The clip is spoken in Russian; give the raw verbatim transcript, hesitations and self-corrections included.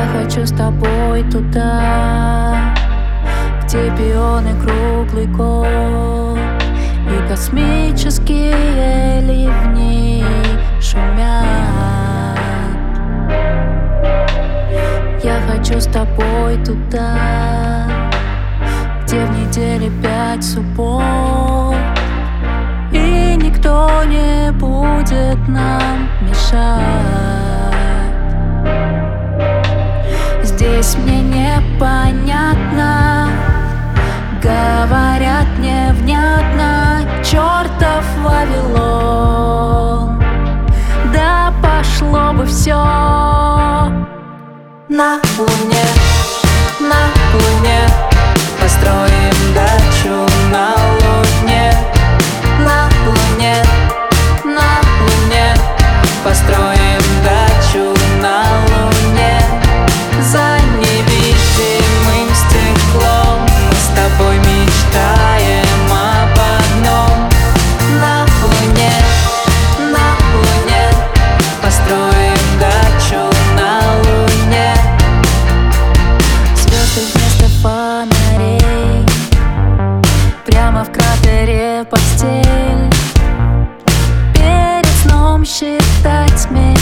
Я хочу с тобой туда, где пионы круглый год и космические ливни шумят. Я хочу с тобой туда, где в неделе пять суббот и никто не будет нам мешать. Здесь мне непонятно, говорят невнятно, чертов Вавилон. Да пошло бы все на Луне, на Луне. Построим дачу на Луне, на Луне, на Луне. Построим дачу на Луне. За невидимым стеклом мы с тобой мечтаем об одном. На Луне, на Луне. Построим дачу на Луне. Звезды вместо фонарей, прямо в кратере постель. Перед сном считать смерть.